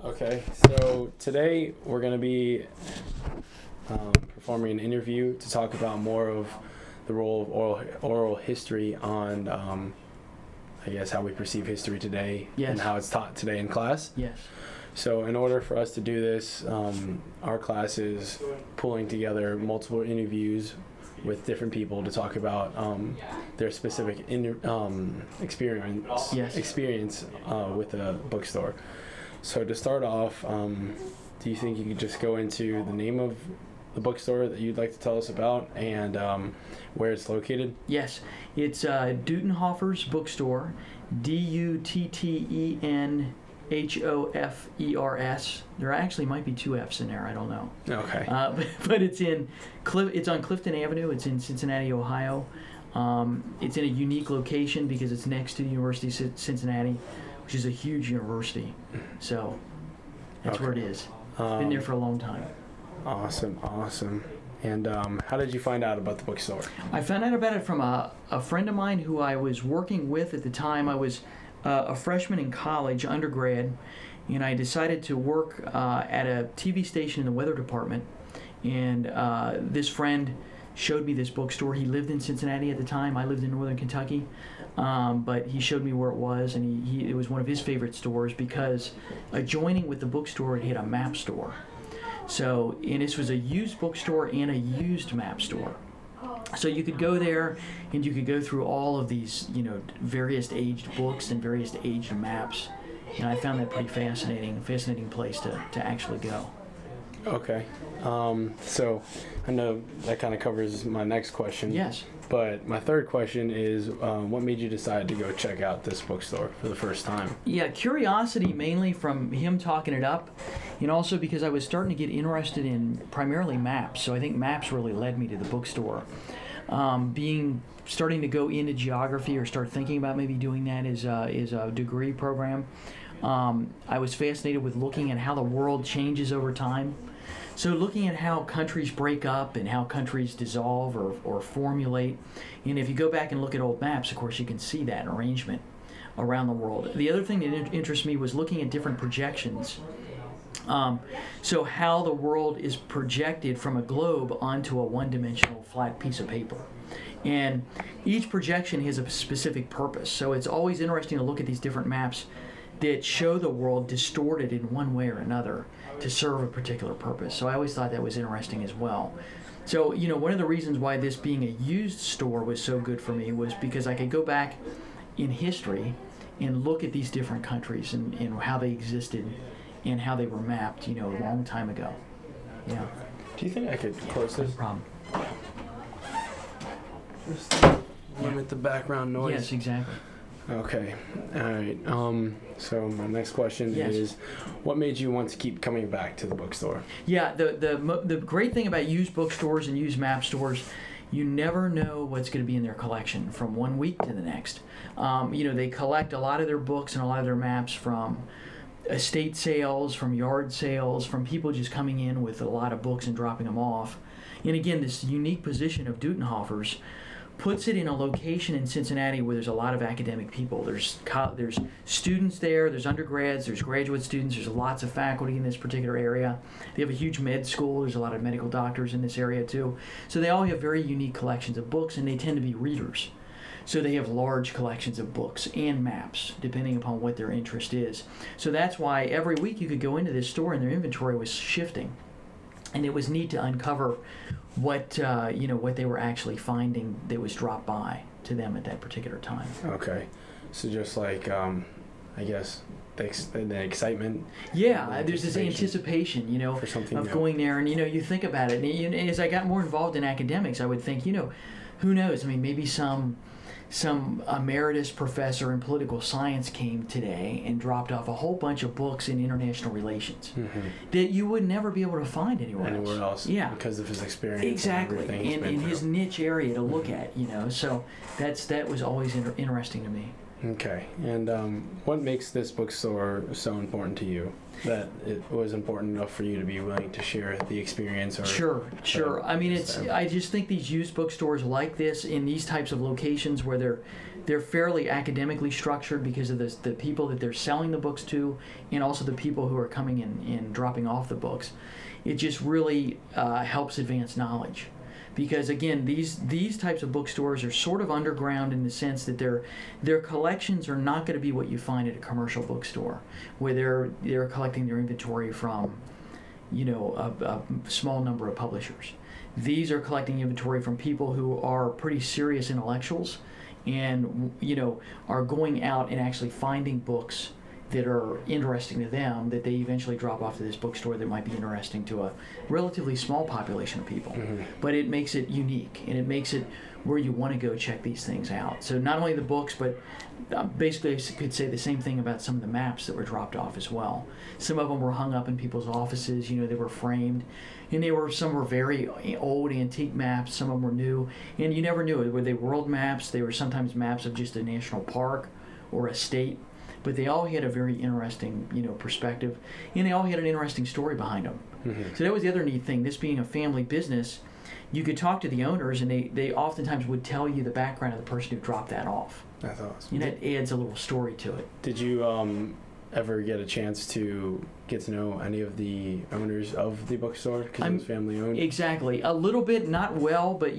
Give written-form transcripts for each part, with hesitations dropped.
Okay, so today we're going to be performing an interview to talk about more of the role of oral history on, I guess, how we perceive history today. Yes. And how it's taught today in class. Yes. So in order for us to do this, our class is pulling together multiple interviews with different people to talk about their specific experience with a bookstore. So to start off, do you think you could just go into the name of the bookstore that you'd like to tell us about and where it's located? Yes. It's Dutenhofer's Bookstore, Dutenhofers. There actually might be two F's in there. I don't know. Okay. But it's on Clifton Avenue. It's in Cincinnati, Ohio. It's in a unique location because it's next to the University of Cincinnati, which is a huge university. So that's where it is. It's been there for a long time. Awesome. And how did you find out about the bookstore? I found out about it from a friend of mine who I was working with at the time. I was a freshman in college, undergrad, and I decided to work at a TV station in the weather department. And this friend showed me this bookstore. He lived in Cincinnati at the time. I lived in northern Kentucky. But he showed me where it was, and it was one of his favorite stores because adjoining with the bookstore, it had a map store. So, and this was a used bookstore and a used map store. So you could go there and you could go through all of these, various aged books and various aged maps. And I found that pretty fascinating place to actually go. Okay. So I know that kind of covers my next question. Yes. But my third question is, what made you decide to go check out this bookstore for the first time? Yeah, curiosity mainly from him talking it up, and also because I was starting to get interested in primarily maps. So I think maps really led me to the bookstore. Starting to go into geography or start thinking about maybe doing that is a degree program. I was fascinated with looking at how the world changes over time. So looking at how countries break up and how countries dissolve or formulate. And if you go back and look at old maps, of course, you can see that arrangement around the world. The other thing that interests me was looking at different projections. So how the world is projected from a globe onto a one-dimensional flat piece of paper. And each projection has a specific purpose. So it's always interesting to look at these different maps that show the world distorted in one way or another to serve a particular purpose. So I always thought that was interesting as well. So, one of the reasons why this being a used store was so good for me was because I could go back in history and look at these different countries and how they existed and how they were mapped, a long time ago. Yeah. Do you think I could close this? No problem. Just limit the background noise. Yes, exactly. Okay. All right. So my next question is, what made you want to keep coming back to the bookstore? Yeah, the great thing about used bookstores and used map stores, you never know what's going to be in their collection from one week to the next. They collect a lot of their books and a lot of their maps from estate sales, from yard sales, from people just coming in with a lot of books and dropping them off. And again, this unique position of Dutenhofer's puts it in a location in Cincinnati where there's a lot of academic people. There's students there, there's undergrads, there's graduate students, there's lots of faculty in this particular area. They have a huge med school, there's a lot of medical doctors in this area too. So they all have very unique collections of books, and they tend to be readers. So they have large collections of books and maps, depending upon what their interest is. So that's why every week you could go into this store and their inventory was shifting. And it was neat to uncover what they were actually finding that was dropped by to them at that particular time. Okay, so just like I guess the excitement. Yeah, there's this anticipation, for something of new. Going there, and you think about it. And as I got more involved in academics, I would think, who knows? I mean, maybe some emeritus professor in political science came today and dropped off a whole bunch of books in international relations that you would never be able to find anywhere else. Yeah, because of his experience. Exactly, in his niche area to look at. So that was always interesting to me. Okay. And what makes this bookstore so important to you that it was important enough for you to be willing to share the experience? Or Sure. I mean, I just think these used bookstores like this in these types of locations where they're fairly academically structured because of the people that they're selling the books to, and also the people who are coming in and dropping off the books. It just really helps advance knowledge. Because again, these types of bookstores are sort of underground in the sense that their collections are not going to be what you find at a commercial bookstore, where they're collecting their inventory from, a small number of publishers. These are collecting inventory from people who are pretty serious intellectuals, and are going out and actually finding books that are interesting to them that they eventually drop off to this bookstore that might be interesting to a relatively small population of people. Mm-hmm. But it makes it unique, and it makes it where you want to go check these things out. So not only the books, but basically I could say the same thing about some of the maps that were dropped off as well. Some of them were hung up in people's offices, they were framed, and some were very old antique maps, some of them were new, and you never knew. Were they world maps? They were sometimes maps of just a national park or a state. But they all had a very interesting, perspective, and they all had an interesting story behind them. Mm-hmm. So that was the other neat thing. This being a family business, you could talk to the owners, and they oftentimes would tell you the background of the person who dropped that off. That's awesome. It adds a little story to it. Did you ever get a chance to get to know any of the owners of the bookstore because it was family owned? Exactly. A little bit, not well, but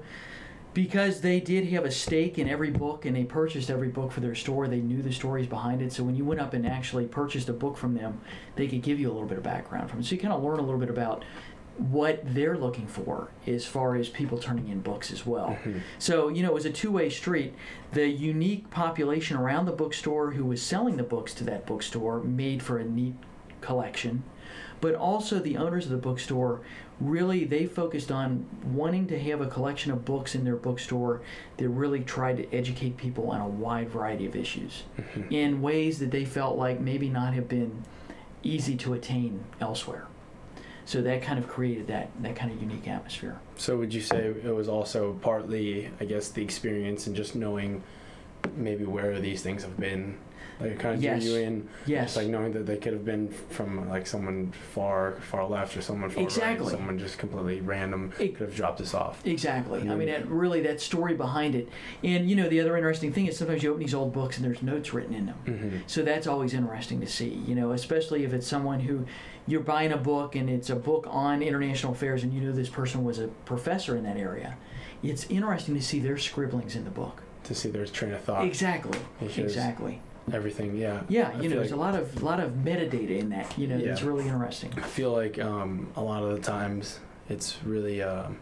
because they did have a stake in every book and they purchased every book for their store, they knew the stories behind it. So when you went up and actually purchased a book from them, they could give you a little bit of background from it. So you kind of learn a little bit about what they're looking for as far as people turning in books as well. Mm-hmm. So, it was a two-way street. The unique population around the bookstore who was selling the books to that bookstore made for a neat collection. But also the owners of the bookstore, really, they focused on wanting to have a collection of books in their bookstore that really tried to educate people on a wide variety of issues Mm-hmm. in ways that they felt like maybe not have been easy to attain elsewhere. So that kind of created that kind of unique atmosphere. So would you say it was also partly, I guess, the experience and just knowing maybe where these things have been? Like it kind of drew you in. Yes. Just like knowing that they could have been from like someone far left or someone far Exactly. right. Someone just completely random could have dropped this off. Exactly. Mm-hmm. I mean, that story behind it. And, the other interesting thing is sometimes you open these old books and there's notes written in them. Mm-hmm. So that's always interesting to see, especially if it's someone who you're buying a book and it's a book on international affairs and this person was a professor in that area. It's interesting to see their scribblings in the book. To see their train of thought. Exactly. Exactly. Everything, yeah. Yeah, there's a lot of metadata in that, that's really interesting. I feel like a lot of the times it's really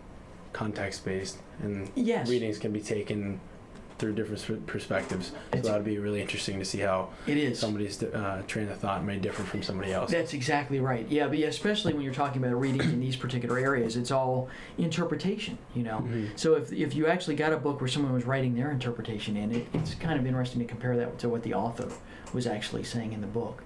context based, and Yes. readings can be taken through different perspectives. So that'd be really interesting to see how it is. Somebody's train of thought may differ from somebody else. That's exactly right. Yeah, but especially when you're talking about readings in these particular areas, it's all interpretation, Mm-hmm. So if you actually got a book where someone was writing their interpretation in, it's kind of interesting to compare that to what the author was actually saying in the book.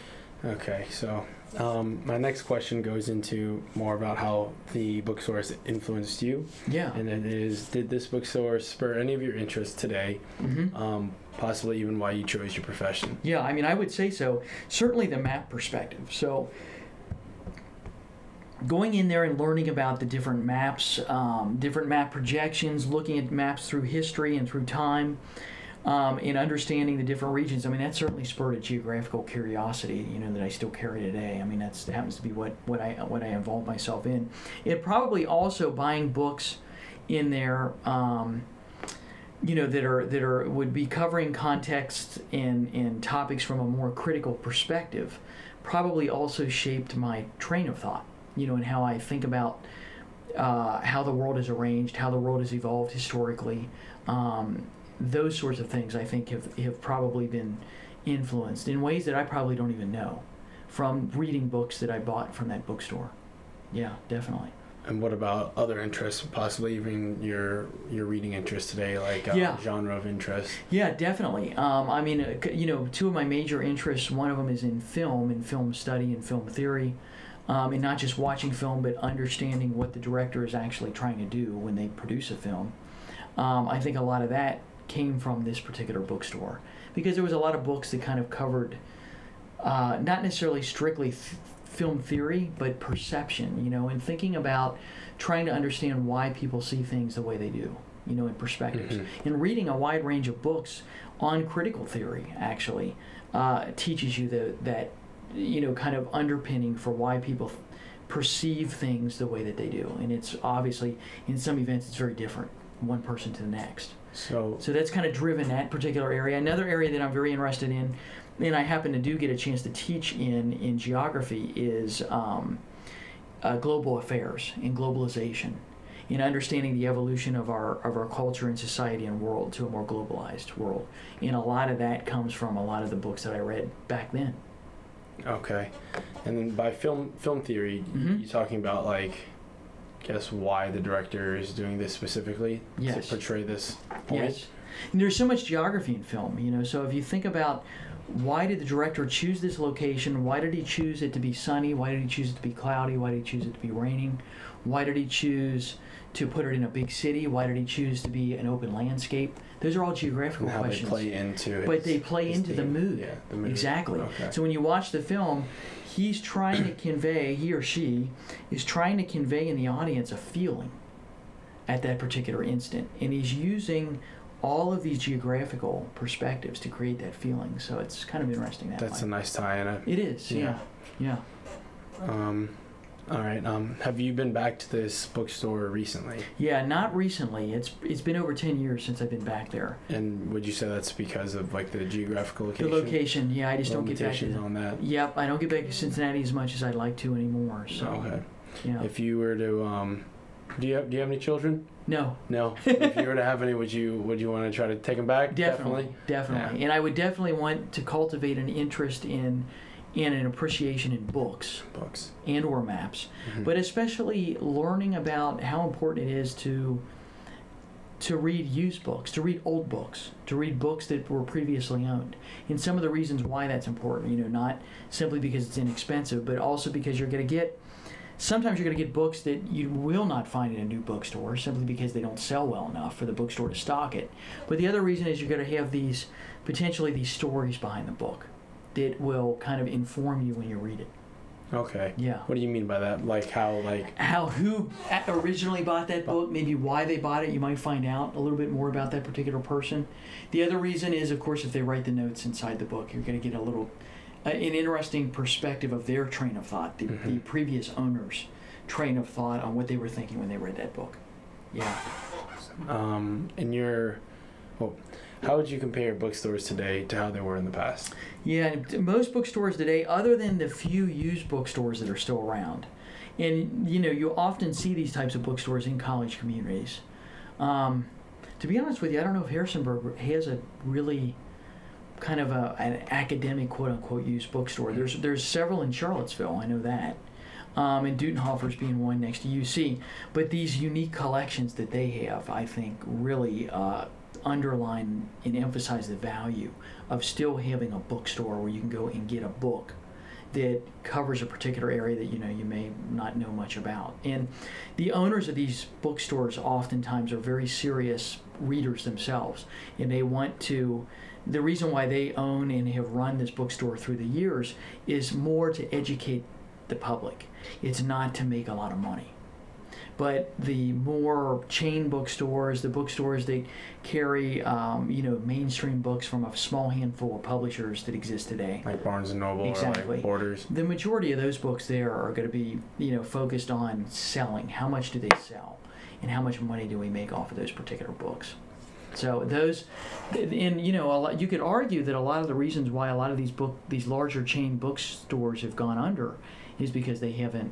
Okay, so my next question goes into more about how the bookstore has influenced you. Yeah. And it is, did this bookstore spur any of your interest today? Mm-hmm. Possibly even why you chose your profession? Yeah, I mean, I would say so. Certainly the map perspective. So going in there and learning about the different maps, different map projections, looking at maps through history and through time, and understanding the different regions. I mean, that certainly spurred a geographical curiosity, that I still carry today. I mean, that happens to be what I involve myself in. It probably also buying books in there, that would be covering context and topics from a more critical perspective, probably also shaped my train of thought, and how I think about how the world is arranged, how the world has evolved historically. Those sorts of things I think have probably been influenced in ways that I probably don't even know from reading books that I bought from that bookstore. Yeah, definitely. And what about other interests, possibly even your reading interest today, like genre of interest? Yeah, definitely. I mean, two of my major interests, one of them is in film study and film theory, and not just watching film, but understanding what the director is actually trying to do when they produce a film. I think a lot of that came from this particular bookstore, because there was a lot of books that kind of covered not necessarily strictly film theory, but perception, and thinking about trying to understand why people see things the way they do, in perspectives. Mm-hmm. And reading a wide range of books on critical theory actually teaches you that kind of underpinning for why people perceive things the way that they do. And it's obviously, in some events, it's very different, one person to the next. So that's kind of driven that particular area. Another area that I'm very interested in, and I happen to get a chance to teach in geography, is global affairs and globalization, in understanding the evolution of our culture and society and world to a more globalized world. And a lot of that comes from a lot of the books that I read back then. Okay. And then by film theory, mm-hmm. you're talking about, like, I guess why the director is doing this specifically to portray this point? Yes. And there's so much geography in film, so if you think about why did the director choose this location, why did he choose it to be sunny, why did he choose it to be cloudy, why did he choose it to be raining, why did he choose to put it in a big city, why did he choose to be an open landscape? Those are all geographical questions. They play into it. But they play into the mood. Yeah, the mood. Exactly. Okay. So when you watch the film, he's trying to convey, he or she is trying to convey in the audience a feeling at that particular instant. And he's using all of these geographical perspectives to create that feeling. So it's kind of interesting that That's way. a nice tie-in. It is, yeah. All right. Have you been back to this bookstore recently? Yeah, not recently. It's been over 10 years since I've been back there. And would you say that's because of, like, the geographical location? The location, yeah. I just don't get back to on that. Yep, I don't get back to Cincinnati as much as I'd like to anymore. So. Okay. Yeah. If you were to, do you have any children? No. If you were to have any, would you want to try to take them back? Definitely. Yeah. And I would definitely want to cultivate an interest in an appreciation in books and or maps, mm-hmm. but especially learning about how important it is to read used books, to read old books, to read books that were previously owned. And some of the reasons why that's important, not simply because it's inexpensive, but also because sometimes you're going to get books that you will not find in a new bookstore simply because they don't sell well enough for the bookstore to stock it. But the other reason is you're going to have potentially these stories behind the book that will kind of inform you when you read it. Okay. Yeah. What do you mean by that? Like how who originally bought that book, maybe why they bought it, you might find out a little bit more about that particular person. The other reason is, of course, if they write the notes inside the book, you're going to get an interesting perspective of their train of thought, the previous owner's train of thought on what they were thinking when they read that book. Yeah. How would you compare bookstores today to how they were in the past? Yeah, most bookstores today, other than the few used bookstores that are still around, and you often see these types of bookstores in college communities. To be honest with you, I don't know if Harrisonburg has a really kind of an academic quote-unquote used bookstore. There's several in Charlottesville, I know that. And Dutenhofer's being one next to UC. But these unique collections that they have, I think, really underline and emphasize the value of still having a bookstore where you can go and get a book that covers a particular area that you may not know much about. And the owners of these bookstores oftentimes are very serious readers themselves, and they want to. The reason why they own and have run this bookstore through the years is more to educate the public. It's not to make a lot of money. But the more chain bookstores, the bookstores that carry, mainstream books from a small handful of publishers that exist today. Like Barnes & Noble or like Borders. The majority of those books there are going to be, focused on selling. How much do they sell? And how much money do we make off of those particular books? So those, and you could argue that a lot of the reasons why a lot of these larger chain bookstores have gone under is because they haven't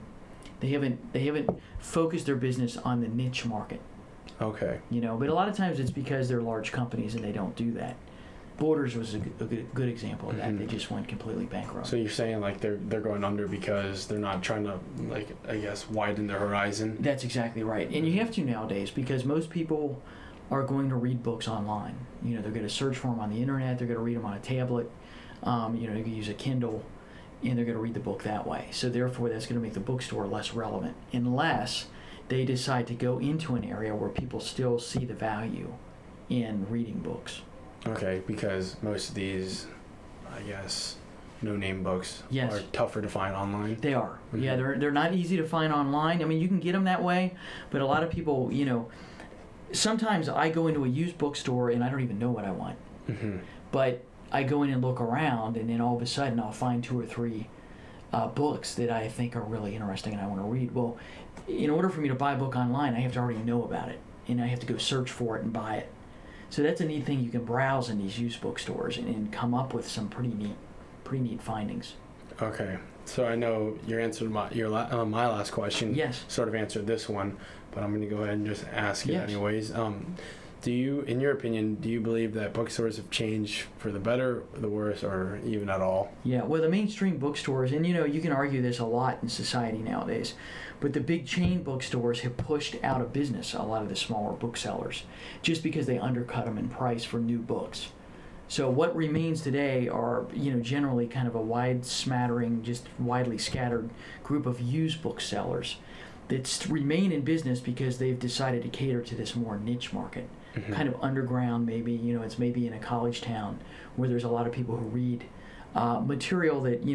focused their business on the niche market. Okay. But a lot of times it's because they're large companies and they don't do that. Borders was a good example of that. Mm-hmm. They just went completely bankrupt. So you're saying like they're going under because they're not trying to, like, I guess, widen their horizon? That's exactly right. And you have to nowadays, because most people are going to read books online. They're going to search for them on the internet. They're going to read them on a tablet. You can use a Kindle, and they're going to read the book that way. So therefore, that's going to make the bookstore less relevant, unless they decide to go into an area where people still see the value in reading books. Okay, because most of these, I guess, no-name books Yes. are tougher to find online. They are. Mhm. Yeah, they're not easy to find online. I mean, you can get them that way, but a lot of people, sometimes I go into a used bookstore and I don't even know what I want. Mm-hmm. But I go in and look around, and then all of a sudden I'll find 2 or 3 books that I think are really interesting and I want to read. Well, in order for me to buy a book online, I have to already know about it, and I have to go search for it and buy it. So that's a neat thing. You can browse in these used bookstores and come up with some pretty neat findings. Okay, so I know your answer to my last question. Yes. Sort of answered this one, but I'm going to go ahead and just ask it Yes. anyways. Do you, in your opinion, do you believe that bookstores have changed for the better, the worse, or even at all? Yeah, well, the mainstream bookstores, and you can argue this a lot in society nowadays, but the big chain bookstores have pushed out of business a lot of the smaller booksellers just because they undercut them in price for new books. So what remains today are, generally kind of a wide smattering, just widely scattered group of used booksellers that remain in business because they've decided to cater to this more niche market. Mm-hmm. Kind of underground, maybe, it's maybe in a college town where there's a lot of people who read material that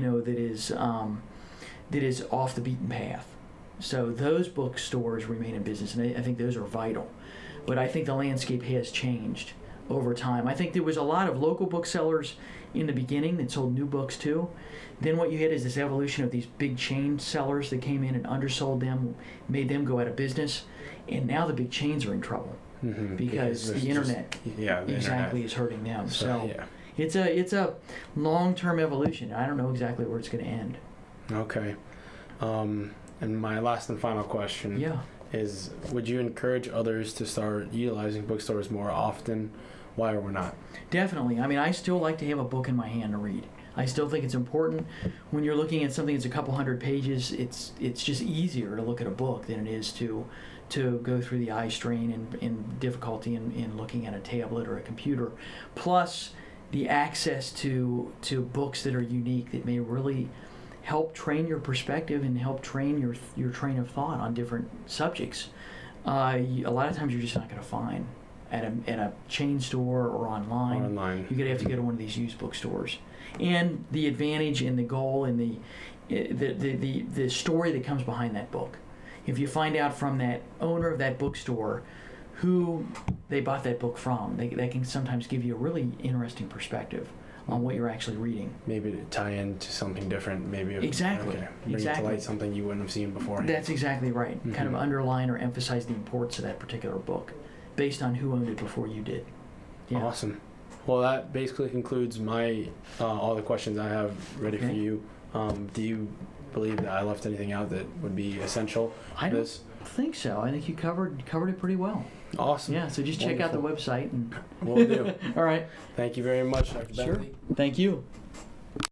is off the beaten path. So those bookstores remain in business, and I think those are vital. But I think the landscape has changed over time. I think there was a lot of local booksellers in the beginning that sold new books too. Then what you had is this evolution of these big chain sellers that came in and undersold them, made them go out of business, and now the big chains are in trouble. Mm-hmm. Because the internet the is hurting them. So yeah. it's a long-term evolution. I don't know exactly where it's going to end. Okay. And my last and final question is, would you encourage others to start utilizing bookstores more often? Why or why not? Definitely. I mean, I still like to have a book in my hand to read. I still think it's important. When you're looking at something that's a couple hundred pages, it's just easier to look at a book than it is to go through the eye strain and difficulty in looking at a tablet or a computer. Plus, the access to books that are unique that may really help train your perspective and help train your train of thought on different subjects. A lot of times you're just not going to find at a chain store or online. You're going to have to go to one of these used bookstores. And the advantage and the goal and the story that comes behind that book. If you find out from that owner of that bookstore who they bought that book from, they can sometimes give you a really interesting perspective on what you're actually reading. Maybe to tie into something different, maybe. Exactly. Bring to light something you wouldn't have seen before. That's exactly right. Mm-hmm. Kind of underline or emphasize the importance of that particular book based on who owned it before you did. Yeah. Awesome. Well, that basically concludes my all the questions I have ready for you. Do you believe that I left anything out that would be essential? I don't think so. I think you covered it pretty well. Awesome. Yeah, so just check out the website. And Will do. All right. Thank you very much, Dr. Sure. Bentley. Thank you.